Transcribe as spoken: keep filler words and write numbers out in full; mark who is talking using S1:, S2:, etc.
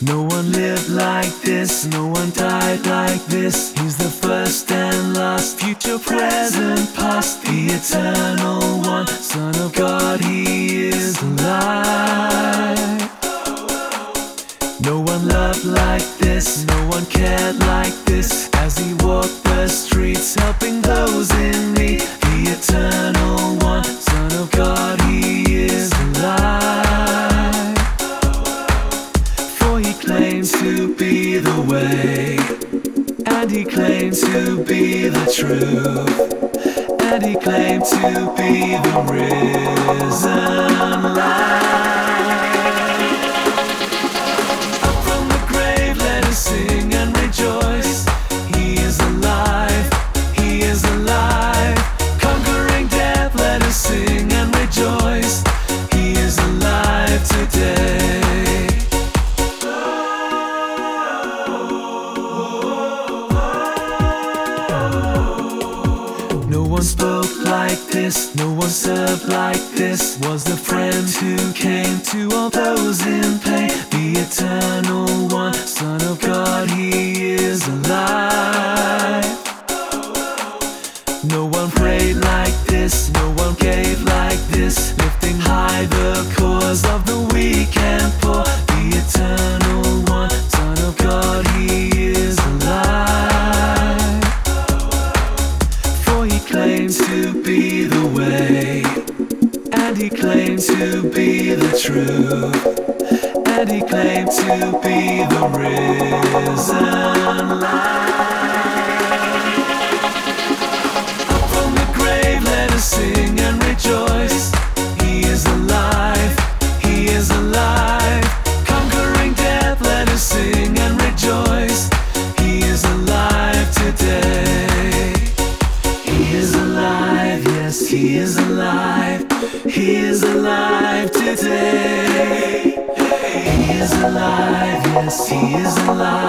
S1: No one lived like this, no one died like this. He's the first and last, future, present, past, the eternal one, Son of God, he is alive. No one loved like this, no one cared like this, as he walked the streets, helping those in need. The eternal one, Son of God, he is alive. For he claims to be the way, and he claims to be the truth, and he claimed to be the risen life. Sing and rejoice, he is alive, he is alive. Conquering death, let us sing and rejoice, he is alive today. No one spoke like this, no one served like this, was the friend who came to all those in pain. The eternal one, Son of God, he is alive. No one prayed like this, no one gave like this, lifting high the cause of the weak and poor. The eternal one, Son of God, he is alive. For he claims to be the way, and he claims to be the truth, and he claimed to be the risen life. Up from the grave, let us sing and rejoice. He is alive, he is alive. Conquering death, let us sing and rejoice. He is alive today. He is alive, yes, he is alive. He is alive today. He is alive, yes, he is alive.